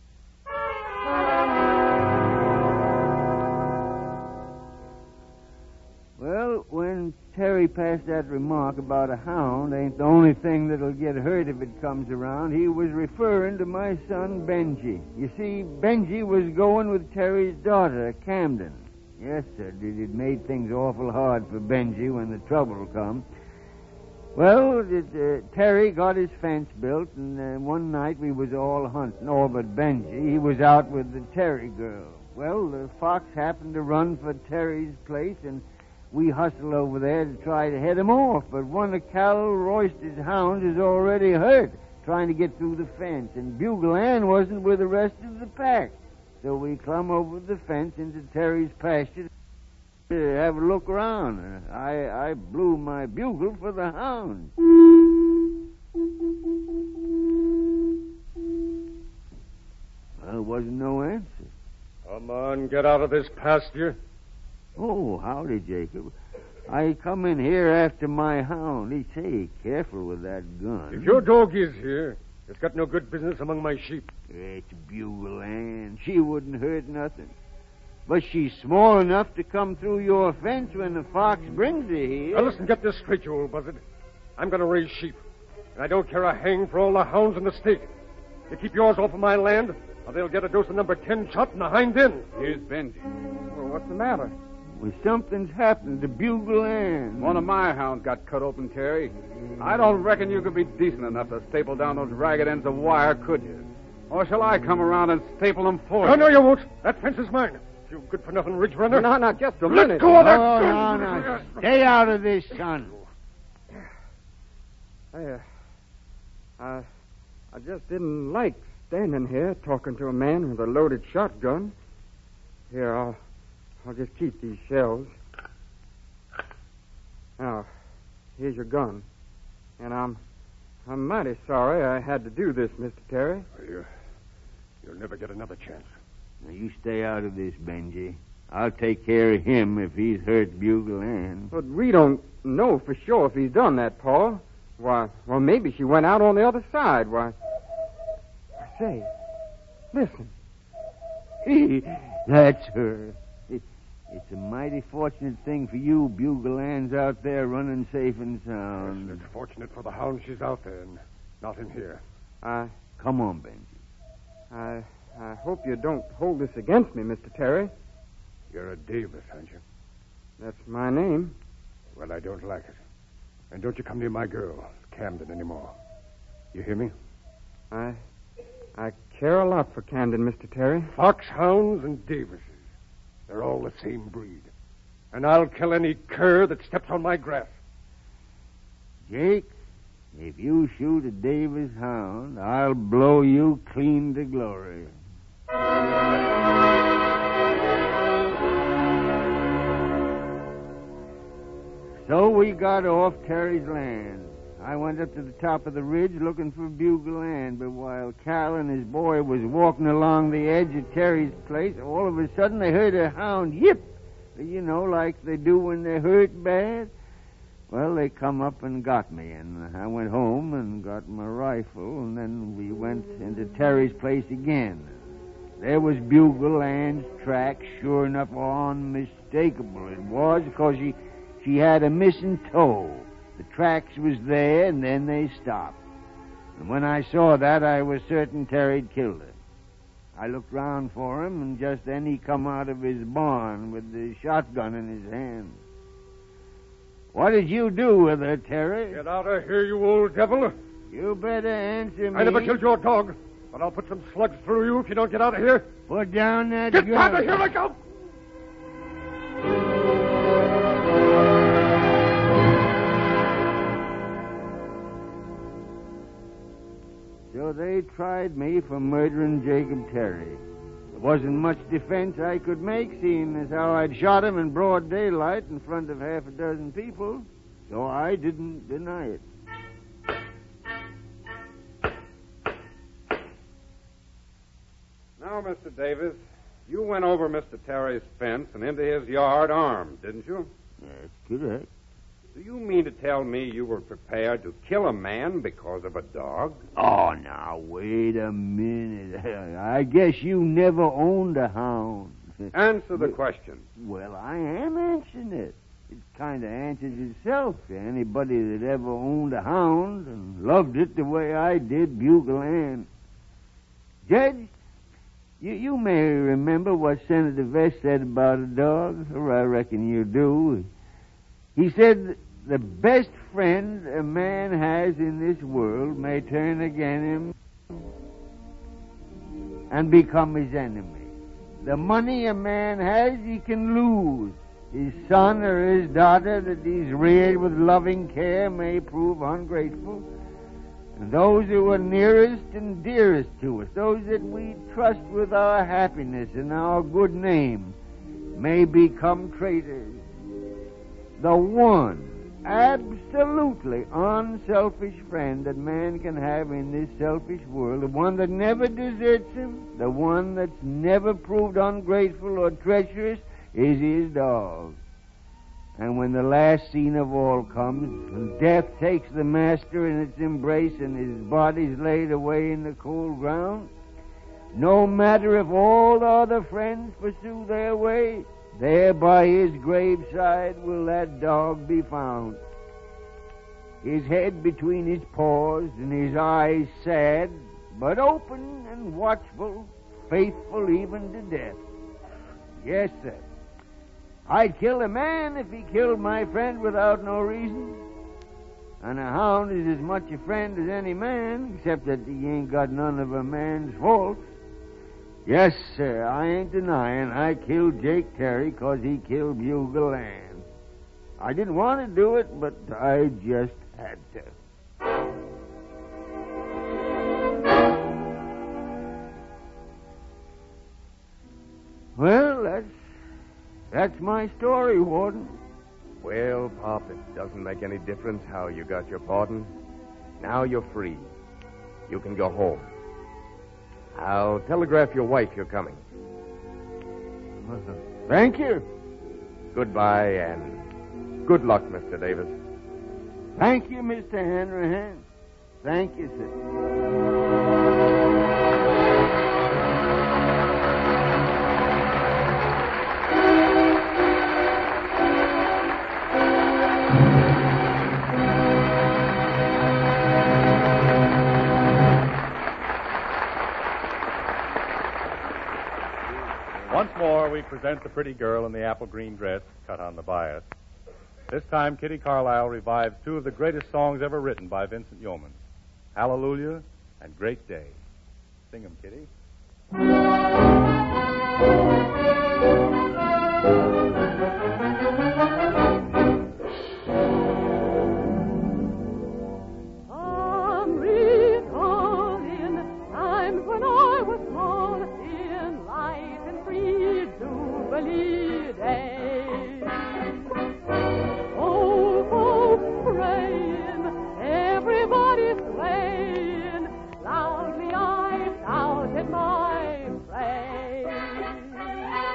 Well, when Terry passed that remark about a hound ain't the only thing that'll get hurt if it comes around, he was referring to my son Benji. You see, Benji was going with Terry's daughter, Camden. Yes, sir, it made things awful hard for Benji when the trouble come. Well, it, uh, Terry got his fence built, and uh, one night we was all hunting, all but Benji. He was out with the Terry girl. Well, the fox happened to run for Terry's place, and we hustled over there to try to head him off. But one of Cal Royster's hounds is already hurt, trying to get through the fence, and Bugle Ann wasn't with the rest of the pack. So we clumb over the fence into Terry's pasture to have a look around. I, I blew my bugle for the hound. Well, there wasn't no answer. Come on, get out of this pasture. Oh, howdy, Jacob. I come in here after my hound. He say, careful with that gun. If your dog is here, it's got no good business among my sheep. It's Bugle Ann. She wouldn't hurt nothing. But she's small enough to come through your fence when the fox brings her here. Now, listen, get this straight, you old buzzard. I'm going to raise sheep. And I don't care a hang for all the hounds in the state. You keep yours off of my land, or they'll get a dose of number ten shot in the hind end. Here's Benji. Well, what's the matter? Well, something's happened to Bugle Ann. One of my hounds got cut open, Terry. I don't reckon you could be decent enough to staple down those ragged ends of wire, could you? Or shall I come around and staple them for you? Oh, no, you won't. That fence is mine. You good-for-nothing ridge runner. No, no, just a Let minute. go of that Oh, gun. no, no. Stay out of this, son. I, uh, I, I just didn't like standing here talking to a man with a loaded shotgun. Here, I'll, I'll just keep these shells. Now, here's your gun. And I'm, I'm mighty sorry I had to do this, Mister Terry. You, you'll never get another chance. Now, you stay out of this, Benji. I'll take care of him if he's hurt Bugle Ann. But we don't know for sure if he's done that, Paul. Why, well, maybe she went out on the other side. Why, I say, listen. That's her. It, it's a mighty fortunate thing for you, Bugle Ann's out there running safe and sound. Yes, it's fortunate for the hound she's out there and not in here. I... Come on, Benji. I... I hope you don't hold this against me, Mister Terry. You're a Davis, aren't you? That's my name. Well, I don't like it. And don't you come near my girl, Camden, anymore. You hear me? I... I care a lot for Camden, Mister Terry. Foxhounds and Davises. They're all the same breed. And I'll kill any cur that steps on my grass. Jake, if you shoot a Davis hound, I'll blow you clean to glory. So we got off Terry's land. I went up to the top of the ridge looking for Bugle Ann, but while Cal and his boy was walking along the edge of Terry's place, all of a sudden they heard a hound yip. You know, like they do when they're hurt bad. Well, they come up and got me, and I went home and got my rifle, and then we went into Terry's place again. There was Bugle Ann's track, sure enough, unmistakable. It was, because she, she had a missing toe. The tracks was there, and then they stopped. And when I saw that, I was certain Terry'd killed her. I looked round for him, and just then he come out of his barn with the shotgun in his hand. What did you do with her, Terry? Get out of here, you old devil. You better answer me. I never killed your dog, but I'll put some slugs through you if you don't get out of here. Put down that Get gun. out of here, look out! So they tried me for murdering Jacob Terry. There wasn't much defense I could make, seeing as how I'd shot him in broad daylight in front of half a dozen people. So I didn't deny it. Now, Mister Davis, you went over Mister Terry's fence and into his yard armed, didn't you? That's correct. Do you mean to tell me you were prepared to kill a man because of a dog? Oh, now, wait a minute. I guess you never owned a hound. Answer the question. Well, I am answering it. It kind of answers itself to anybody that ever owned a hound and loved it the way I did Bugle Ann. Judge, you, you may remember what Senator Vest said about a dog, or I reckon you do. He said the best friend a man has in this world may turn against him and become his enemy. The money a man has, he can lose. His son or his daughter that he's reared with loving care may prove ungrateful. And those who are nearest and dearest to us, those that we trust with our happiness and our good name, may become traitors. The one absolutely unselfish friend that man can have in this selfish world, the one that never deserts him, the one that's never proved ungrateful or treacherous, is his dog. And when the last scene of all comes, when death takes the master in its embrace and his body's laid away in the cold ground, no matter if all the other friends pursue their way, there by his graveside will that dog be found. His head between his paws and his eyes sad, but open and watchful, faithful even to death. Yes, sir. I'd kill a man if he killed my friend without no reason. And a hound is as much a friend as any man, except that he ain't got none of a man's faults. Yes, sir, I ain't denying I killed Jake Terry 'cause he killed Bugle Ann. I didn't want to do it, but I just had to. Well, that's that's my story, Warden. Well, Pop, it doesn't make any difference how you got your pardon. Now you're free. You can go home. I'll telegraph your wife you're coming. Thank you. Goodbye, and good luck, Mister Davis. Thank you, Mister Hanrahan. Thank you, sir. Once more, we present the pretty girl in the apple green dress cut on the bias. This time, Kitty Carlisle revives two of the greatest songs ever written by Vincent Yeoman, Hallelujah and Great Day. Sing 'em, Kitty. I'm recalling times when I was small in light and free Jubilee Day. Oh, folks praying, everybody swaying, loudly I shouted my praise.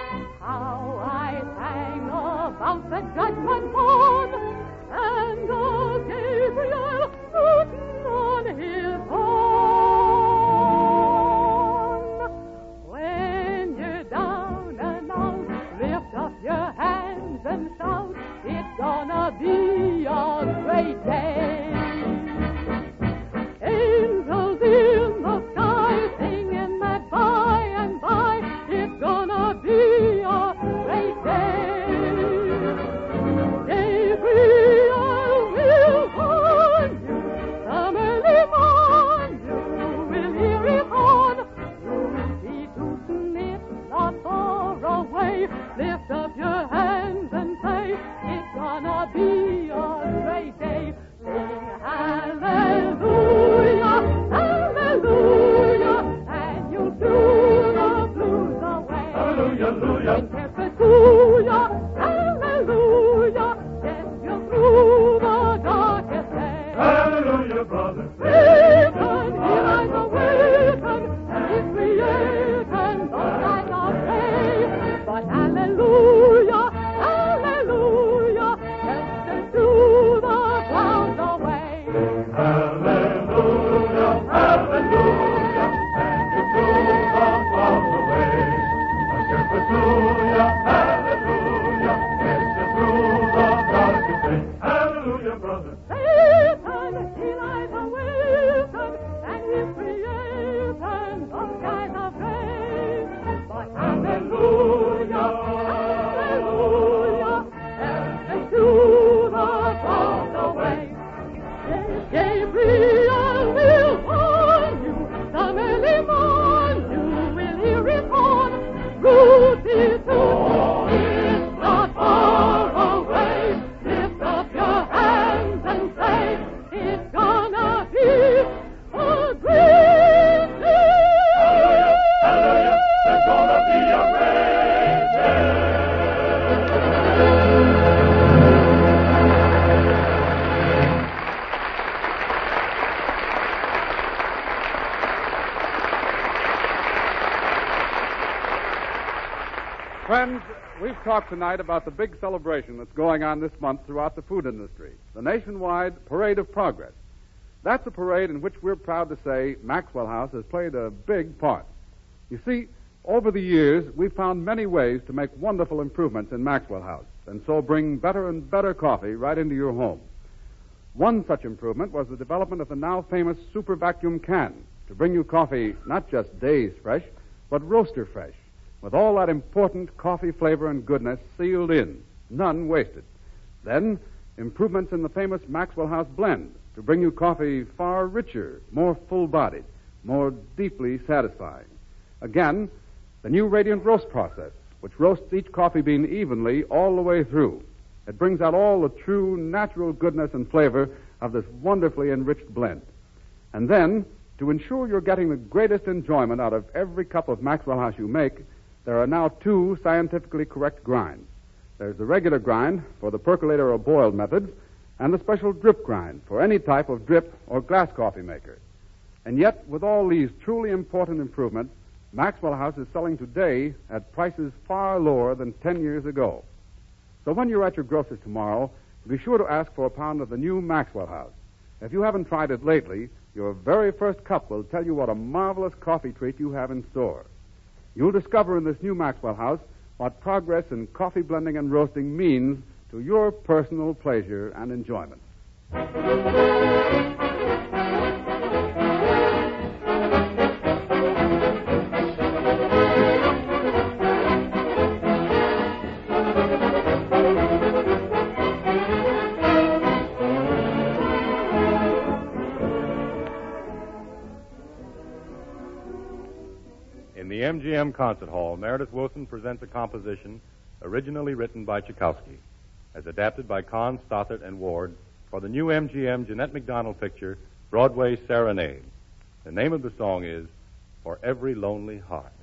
Friends, we've talked tonight about the big celebration that's going on this month throughout the food industry, the nationwide Parade of Progress. That's a parade in which we're proud to say Maxwell House has played a big part. You see, over the years, we've found many ways to make wonderful improvements in Maxwell House, and so bring better and better coffee right into your home. One such improvement was the development of the now famous Super Vacuum Can to bring you coffee not just days fresh, but roaster fresh, with all that important coffee flavor and goodness sealed in, none wasted. Then, improvements in the famous Maxwell House Blend to bring you coffee far richer, more full-bodied, more deeply satisfying. Again, the new Radiant Roast process, which roasts each coffee bean evenly all the way through. It brings out all the true, natural goodness and flavor of this wonderfully enriched blend. And then, to ensure you're getting the greatest enjoyment out of every cup of Maxwell House you make, there are now two scientifically correct grinds. There's the regular grind for the percolator or boiled methods, and the special drip grind for any type of drip or glass coffee maker. And yet, with all these truly important improvements, Maxwell House is selling today at prices far lower than ten years ago. So when you're at your grocer's tomorrow, be sure to ask for a pound of the new Maxwell House. If you haven't tried it lately, your very first cup will tell you what a marvelous coffee treat you have in store. You'll discover in this new Maxwell House what progress in coffee blending and roasting means to your personal pleasure and enjoyment. In the M G M Concert Hall, Meredith Willson presents a composition originally written by Tchaikovsky, as adapted by Kahn, Stothert, and Ward for the new M G M Jeanette MacDonald picture, Broadway Serenade. The name of the song is For Every Lonely Heart.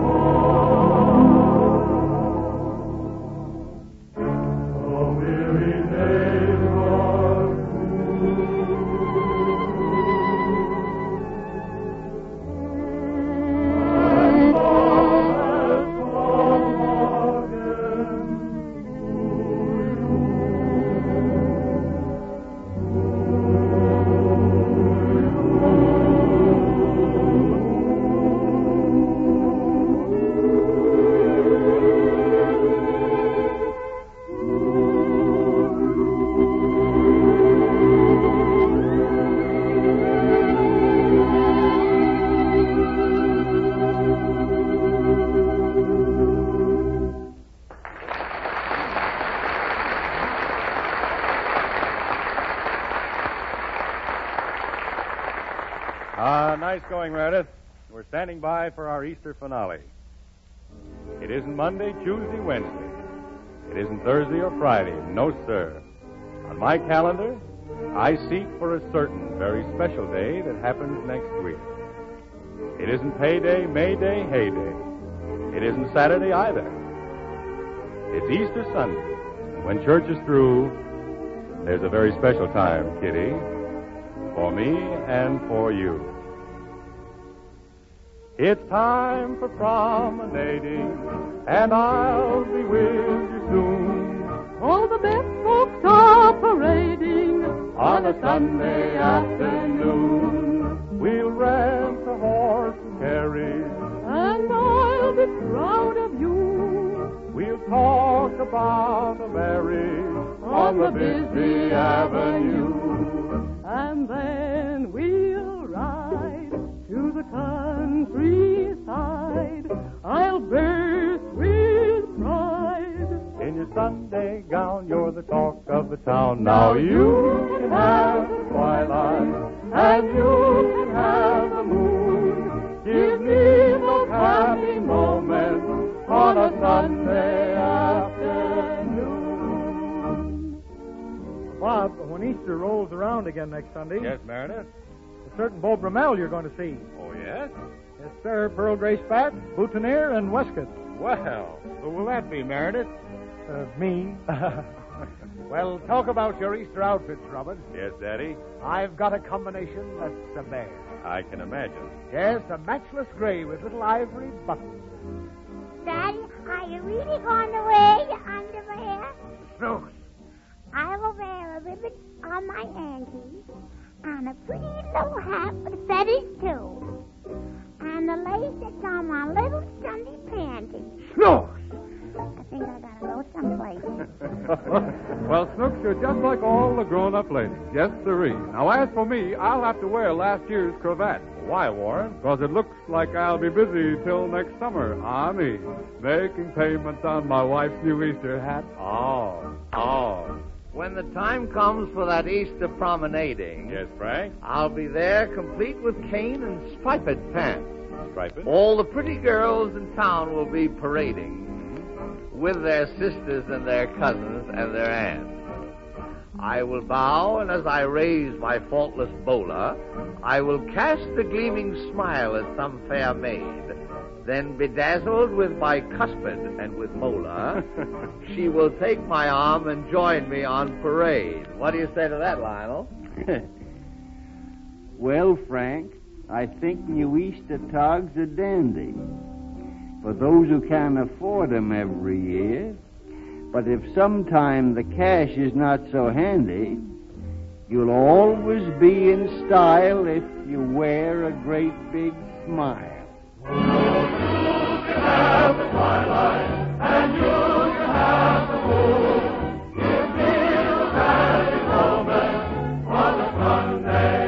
Weary going, Meredith. We're standing by for our Easter finale. It isn't Monday, Tuesday, Wednesday. It isn't Thursday or Friday. No, sir. On my calendar, I seek for a certain very special day that happens next week. It isn't payday, May Day, heyday. It isn't Saturday either. It's Easter Sunday. And when church is through, there's a very special time, Kitty, for me and for you. It's time for promenading, and I'll be with you soon. All the best folks are parading On a Sunday afternoon, we'll rent a horse and carriage, and I'll be proud of you. We'll talk about a marriage on the busy avenue. And then we'll ride to the countryside. I'll burst with pride. In your Sunday gown, you're the talk of the town. Now you can have the twilight, and you can have the moon. Give me those happy moments on a Sunday afternoon. Bob, when Easter rolls around again next Sunday... Yes, Meredith? A certain Beau Brummel you're going to see. Oh, yes? Yes, sir. Pearl gray spat, boutonniere, and waistcoat. Well, who will that be, Meredith? Uh, me. Well, talk about your Easter outfits, Robert. Yes, Daddy? I've got a combination that's the best. I can imagine. Yes, a matchless gray with little ivory buttons. Daddy, are you really going to wear your underwear? Snooks. I will wear a ribbon on my auntie and a pretty little hat with feathers, too. And the lace that's on my little Sunday panties. Snooks! I think I gotta go someplace. Well, Snooks, you're just like all the grown-up ladies. Yes, sirree. Now, as for me, I'll have to wear last year's cravat. Why, Warren? Because it looks like I'll be busy till next summer. Ah, me. Making payments on my wife's new Easter hat. Oh, oh. When the time comes for that Easter promenading... Yes, Frank? I'll be there complete with cane and striped pants. Striped? All the pretty girls in town will be parading with their sisters and their cousins and their aunts. I will bow, and as I raise my faultless bowler, I will cast a gleaming smile at some fair maid. Then, bedazzled with my cuspid and with molar, she will take my arm and join me on parade. What do you say to that, Lionel? Well, Frank, I think new Easter togs are dandy for those who can't afford them every year. But if sometime the cash is not so handy, you'll always be in style if you wear a great big smile. You can have the twilight, and you can have the moon. Give me those happy moments on a Sunday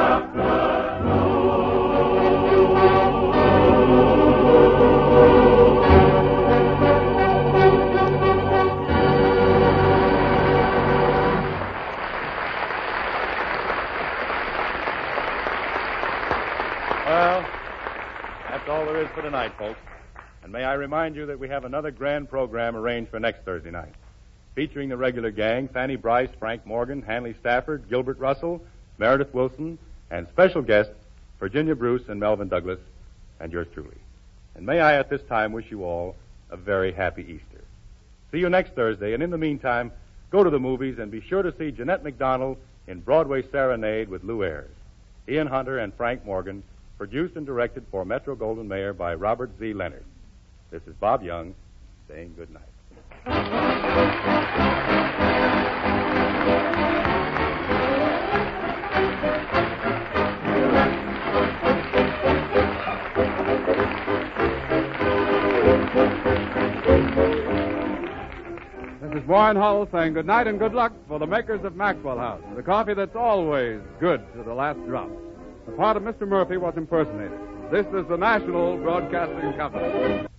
Well, that's all there is for tonight, folks. And may I remind you that we have another grand program arranged for next Thursday night, featuring the regular gang, Fanny Bryce, Frank Morgan, Hanley Stafford, Gilbert Russell, Meredith Wilson, and special guests, Virginia Bruce and Melvin Douglas, and yours truly. And may I at this time wish you all a very happy Easter. See you next Thursday, and in the meantime, go to the movies and be sure to see Jeanette MacDonald in Broadway Serenade with Lou Ayres. Ian Hunter and Frank Morgan, produced and directed for Metro-Goldwyn-Mayer by Robert Z. Leonard. This is Bob Young saying good night. This is Warren Hull saying good night and good luck for the makers of Maxwell House, the coffee that's always good to the last drop. The part of Mister Murphy was impersonated. This is the National Broadcasting Company.